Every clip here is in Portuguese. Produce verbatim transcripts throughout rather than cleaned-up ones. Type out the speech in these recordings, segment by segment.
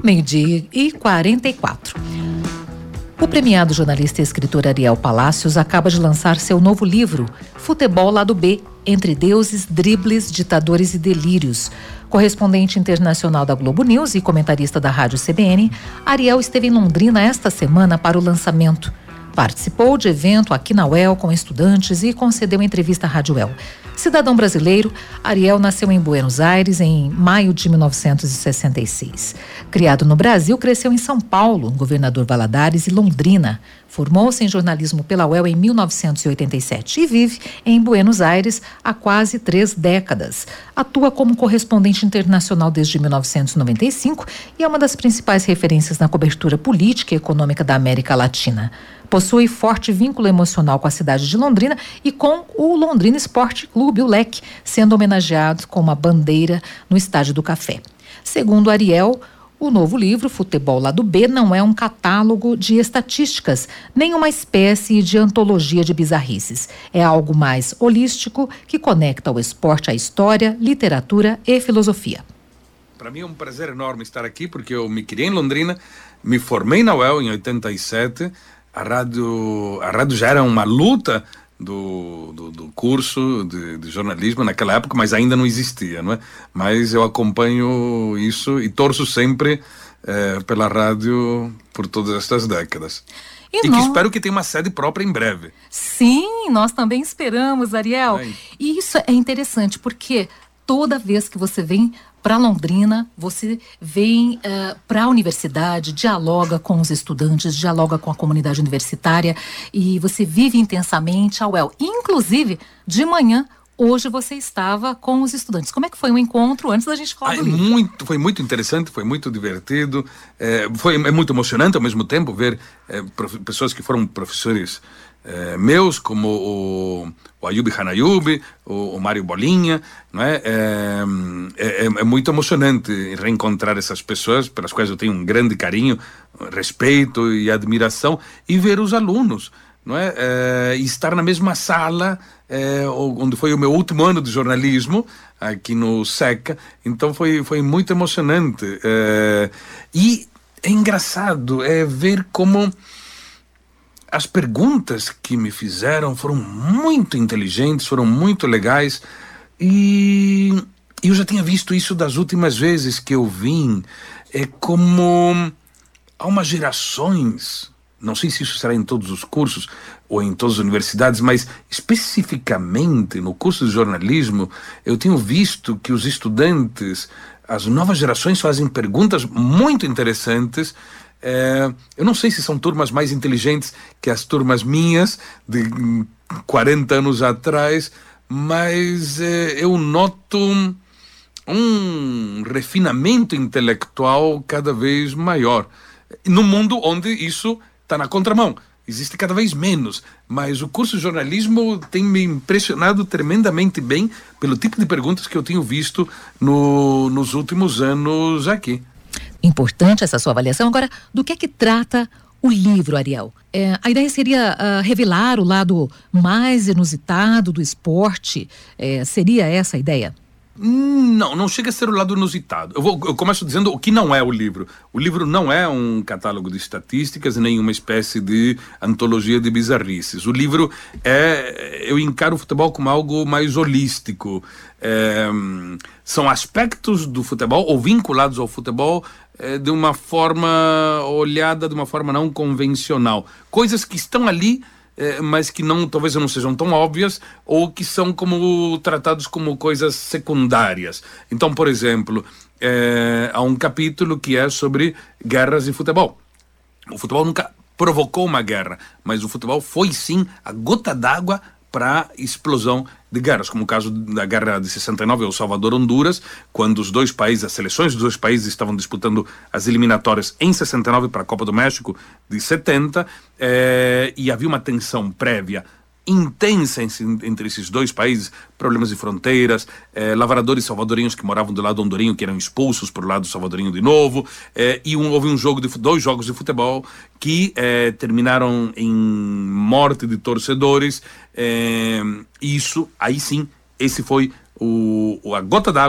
Meio-dia e quarenta e quatro. O premiado jornalista e escritor Ariel Palacios acaba de lançar seu novo livro, Futebol Lado B, Entre Deuses, Dribles, Ditadores e Delírios. Correspondente internacional da Globo News e comentarista da Rádio C B N, Ariel esteve em Londrina esta semana para o lançamento. Participou de evento aqui na U E L com estudantes e concedeu entrevista à Rádio U E L. Cidadão brasileiro, Ariel nasceu em Buenos Aires em maio de mil novecentos e sessenta e seis. Criado no Brasil, cresceu em São Paulo, Governador Valadares e Londrina. Formou-se em jornalismo pela U E L em mil novecentos e oitenta e sete e vive em Buenos Aires há quase três décadas. Atua como correspondente internacional desde mil novecentos e noventa e cinco e é uma das principais referências na cobertura política e econômica da América Latina. Possui forte vínculo emocional com a cidade de Londrina e com o Londrina Esporte Clube, o L E C, sendo homenageado com uma bandeira no Estádio do Café. Segundo Ariel, o novo livro, Futebol Lado B, não é um catálogo de estatísticas, nem uma espécie de antologia de bizarrices. É algo mais holístico que conecta o esporte à história, literatura e filosofia. Para mim é um prazer enorme estar aqui, porque eu me criei em Londrina, me formei na U E L em oitenta e sete. A rádio, a rádio já era uma luta do, do, do curso de, de jornalismo naquela época, mas ainda não existia, não é? Mas eu acompanho isso e torço sempre eh, pela rádio por todas estas décadas. E, e nós... que espero que tenha uma sede própria em breve. Sim, nós também esperamos, Ariel. É. E isso é interessante, porque toda vez que você vem para Londrina, você vem uh, para a universidade, dialoga com os estudantes, dialoga com a comunidade universitária e você vive intensamente a U E L. Inclusive, de manhã, hoje você estava com os estudantes. Como é que foi o encontro antes da gente falar ah, do livro? Muito, foi muito interessante, foi muito divertido, é, foi é muito emocionante ao mesmo tempo ver é, prof, pessoas que foram professores É, meus, como o, o Ayubi Hanayubi, o, o Mário Bolinha, não é? É, é? É muito emocionante reencontrar essas pessoas pelas quais eu tenho um grande carinho, respeito e admiração, e ver os alunos, não é? É, e estar na mesma sala é, onde foi o meu último ano de jornalismo, aqui no SECA, então foi, foi muito emocionante. É, e é engraçado é ver como as perguntas que me fizeram foram muito inteligentes, foram muito legais, e eu já tinha visto isso das últimas vezes que eu vim. É como há umas gerações, não sei se isso será em todos os cursos ou em todas as universidades, mas especificamente no curso de jornalismo, eu tenho visto que os estudantes, as novas gerações fazem perguntas muito interessantes. É, eu não sei se são turmas mais inteligentes que as turmas minhas de quarenta anos atrás, mas é, eu noto um, um refinamento intelectual cada vez maior, num mundo onde isso está na contramão. Existe cada vez menos, mas o curso de jornalismo tem me impressionado tremendamente bem pelo tipo de perguntas que eu tenho visto no, nos últimos anos aqui. Importante essa sua avaliação. Agora, do que é que trata o livro, Ariel? É, a ideia seria uh, revelar o lado mais inusitado do esporte? É, seria essa a ideia? Não, não chega a ser o lado inusitado. Eu, vou, eu começo dizendo o que não é o livro. O livro não é um catálogo de estatísticas, nem uma espécie de antologia de bizarrices. O livro é... Eu encaro o futebol como algo mais holístico. É, são aspectos do futebol, ou vinculados ao futebol, é, de uma forma olhada, de uma forma não convencional. Coisas que estão ali, É, mas que não, talvez não sejam tão óbvias, ou que são como tratados como coisas secundárias. Então, por exemplo, é, há um capítulo que é sobre guerras e futebol. O futebol nunca provocou uma guerra, mas o futebol foi sim a gota d'água para a explosão de guerras, como o caso da guerra de sessenta e nove, El Salvador-Honduras, quando os dois países, as seleções dos dois países estavam disputando as eliminatórias em sessenta e nove para a Copa do México de setenta, eh, e havia uma tensão prévia intensa entre esses dois países, problemas de fronteiras, eh, lavradores salvadorinhos que moravam do lado hondurinho que eram expulsos para o lado salvadorinho de novo, eh, e um, houve um jogo de, dois jogos de futebol que eh, terminaram em morte de torcedores. Eh, isso, aí sim, esse foi o, a gota d'água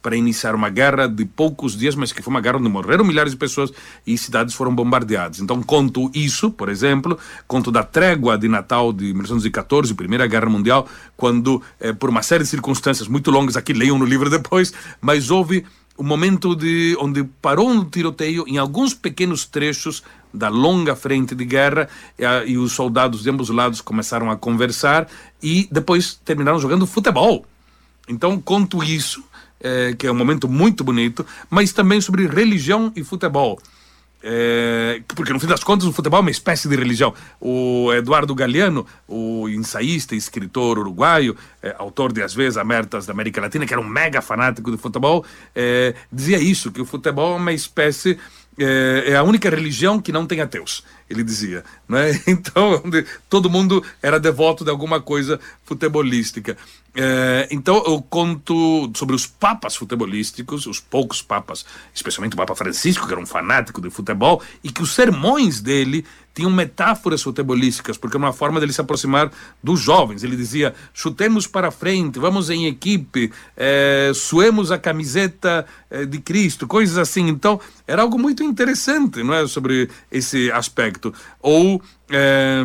para iniciar uma guerra de poucos dias, mas que foi uma guerra onde morreram milhares de pessoas e cidades foram bombardeadas. Então conto isso, por exemplo, conto da trégua de Natal de mil novecentos e catorze, Primeira Guerra Mundial, quando, eh, por uma série de circunstâncias muito longas, aqui leiam no livro depois, mas houve um momento de, onde parou um tiroteio em alguns pequenos trechos da longa frente de guerra e, a, e os soldados de ambos os lados começaram a conversar e depois terminaram jogando futebol. Então conto isso, é, que é um momento muito bonito, mas também sobre religião e futebol. É, porque no fim das contas o futebol é uma espécie de religião. O Eduardo Galeano, o ensaísta e escritor uruguaio, é, autor de As Vezes Abertas da América Latina, que era um mega fanático de futebol, é, dizia isso, que o futebol é uma espécie, é, é a única religião que não tem ateus, ele dizia, né? Então todo mundo era devoto de alguma coisa futebolística. É, então eu conto sobre os papas futebolísticos, os poucos papas, especialmente o Papa Francisco, que era um fanático de futebol, e que os sermões dele tinham metáforas futebolísticas, porque era uma forma dele se aproximar dos jovens. Ele dizia: chutemos para frente, vamos em equipe, é, suemos a camiseta é, de Cristo, coisas assim. Então era algo muito interessante, não é, sobre esse aspecto. Ou, é,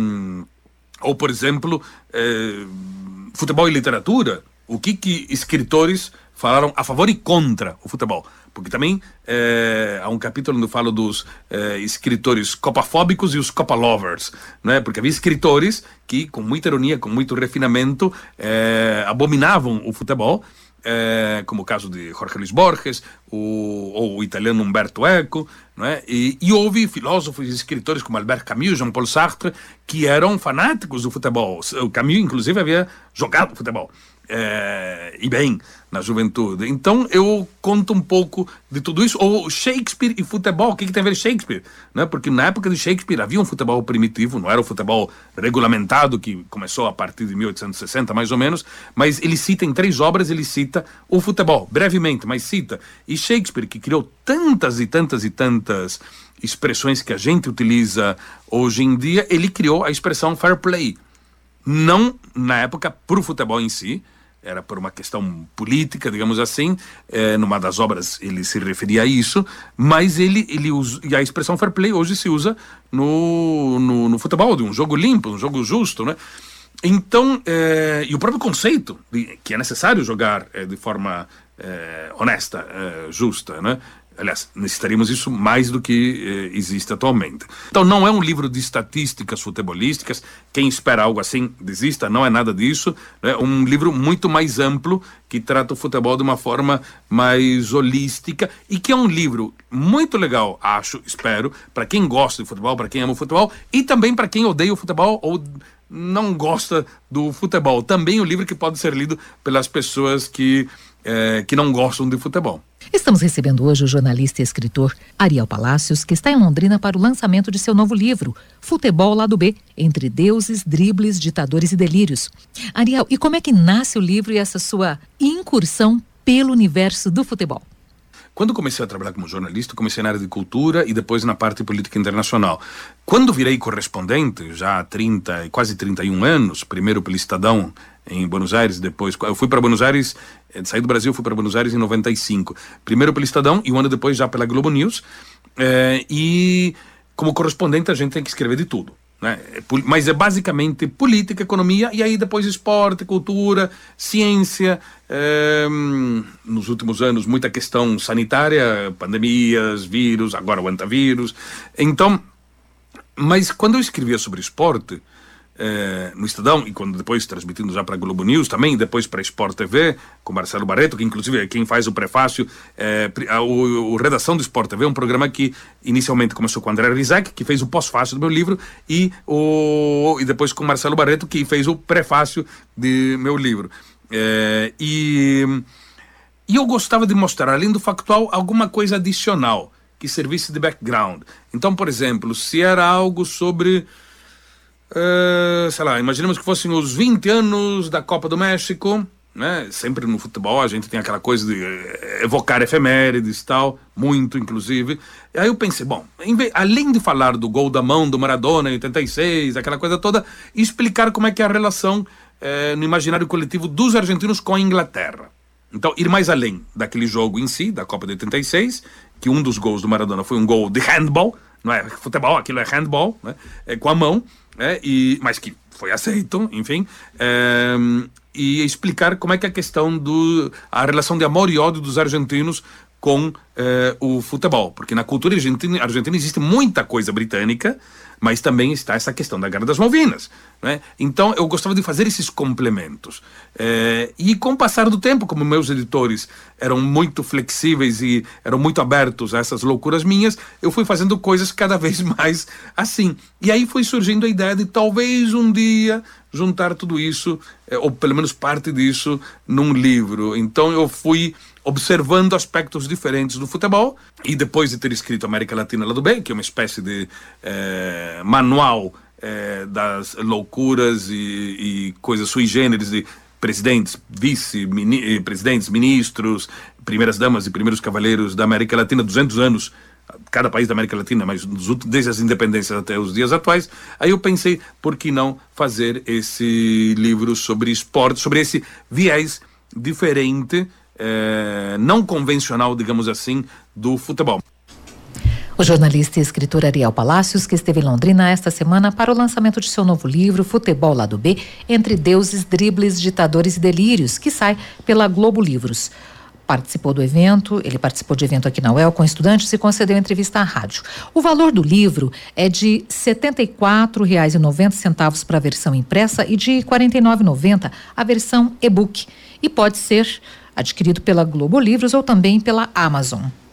ou por exemplo, é, futebol e literatura, o que que escritores falaram a favor e contra o futebol. Porque também é, há um capítulo onde eu falo dos é, escritores copafóbicos e os copalovers, né? Porque havia escritores que, com muita ironia, com muito refinamento, é, abominavam o futebol, é, como o caso de Jorge Luis Borges, o, ou o italiano Umberto Eco, né? e, e houve filósofos e escritores como Albert Camus, Jean-Paul Sartre, que eram fanáticos do futebol. O Camus, inclusive, havia jogado futebol. É, e bem, na juventude. Então eu conto um pouco de tudo isso. Ou Shakespeare e futebol, o que, que tem a ver Shakespeare? Né? Porque na época de Shakespeare havia um futebol primitivo, não era o futebol regulamentado que começou a partir de mil oitocentos e sessenta mais ou menos, mas ele cita em três obras, ele cita o futebol, brevemente, mas cita. E Shakespeare, que criou tantas e tantas e tantas expressões que a gente utiliza hoje em dia, ele criou a expressão fair play. Não na época por futebol em si, era por uma questão política, digamos assim, é, numa das obras ele se referia a isso, mas ele, ele usa, e a expressão fair play hoje se usa no, no, no futebol, de um jogo limpo, um jogo justo, né? Então, é, e o próprio conceito de que é necessário jogar é, de forma é, honesta, é, justa, né? Aliás, necessitaríamos isso mais do que eh, existe atualmente. Então não é um livro de estatísticas futebolísticas. Quem espera algo assim, desista, não é nada disso. É um livro muito mais amplo, que trata o futebol de uma forma mais holística, e que é um livro muito legal, acho, espero, para quem gosta de futebol, para quem ama o futebol, e também para quem odeia o futebol ou não gosta do futebol. Também um livro que pode ser lido pelas pessoas que, eh, que não gostam de futebol. Estamos recebendo hoje o jornalista e escritor Ariel Palacios, que está em Londrina para o lançamento de seu novo livro, Futebol Lado B, Entre Deuses, Dribles, Ditadores e Delírios. Ariel, e como é que nasce o livro e essa sua incursão pelo universo do futebol? Quando comecei a trabalhar como jornalista, comecei na área de cultura e depois na parte política internacional. Quando virei correspondente, já há trinta, quase trinta e um anos, primeiro pelo Estadão em Buenos Aires, depois eu fui para Buenos Aires, saí do Brasil, fui para Buenos Aires em noventa e cinco. Primeiro pelo Estadão e um ano depois já pela Globo News. É, e como correspondente a gente tem que escrever de tudo, né? Mas é basicamente política, economia e aí depois esporte, cultura, ciência, é, nos últimos anos muita questão sanitária, pandemias, vírus, agora o antavírus. Então, mas quando eu escrevia sobre esporte É, no Estadão, e quando depois transmitindo já para a Globo News também, depois para a Sport T V com Marcelo Barreto, que inclusive é quem faz o prefácio, é, o, o Redação do Sport T V é um programa que inicialmente começou com o André Rizek, que fez o pós-fácio do meu livro, e, o, e depois com o Marcelo Barreto, que fez o prefácio de meu livro. É, e, e eu gostava de mostrar, além do factual, alguma coisa adicional que servisse de background. Então, por exemplo, se era algo sobre Uh, sei lá, imaginemos que fossem os vinte anos da Copa do México, né? Sempre no futebol a gente tem aquela coisa de evocar efemérides e tal, muito inclusive. E aí eu pensei, bom, vez, além de falar do gol da mão do Maradona em oitenta e seis, aquela coisa toda, explicar como é que é a relação eh, no imaginário coletivo dos argentinos com a Inglaterra, Então, ir mais além daquele jogo em si, da Copa de oitenta e seis, que um dos gols do Maradona foi um gol de handball, não é futebol, aquilo é handball, né? É com a mão, é, e, mas que foi aceito, enfim, é, e explicar como é que é a questão do a relação de amor e ódio dos argentinos com eh, o futebol, porque na cultura argentina, argentina existe muita coisa britânica, mas também está essa questão da Guerra das Malvinas, né? Então eu gostava de fazer esses complementos, eh, e com o passar do tempo, como meus editores eram muito flexíveis e eram muito abertos a essas loucuras minhas, eu fui fazendo coisas cada vez mais assim, e aí foi surgindo a ideia de talvez um dia juntar tudo isso, eh, ou pelo menos parte disso, num livro. Então eu fui observando aspectos diferentes do futebol, e depois de ter escrito América Latina Lado B, que é uma espécie de eh, manual eh, das loucuras e, e coisas sui generis de presidentes, vice-presidentes, ministros, primeiras damas e primeiros cavaleiros da América Latina, duzentos anos, cada país da América Latina, mas desde as independências até os dias atuais. Aí eu pensei, por que não fazer esse livro sobre esporte, sobre esse viés diferente, É, não convencional, digamos assim, do futebol. O jornalista e escritor Ariel Palacios, que esteve em Londrina esta semana para o lançamento de seu novo livro, Futebol Lado B, Entre Deuses, Dribles, Ditadores e Delírios, que sai pela Globo Livros. Participou do evento, ele participou de evento aqui na U E L com estudantes e concedeu entrevista à rádio. O valor do livro é de setenta e quatro reais e noventa centavos para a versão impressa e de quarenta e nove reais e noventa centavos a versão e-book, e pode ser adquirido pela Globo Livros ou também pela Amazon.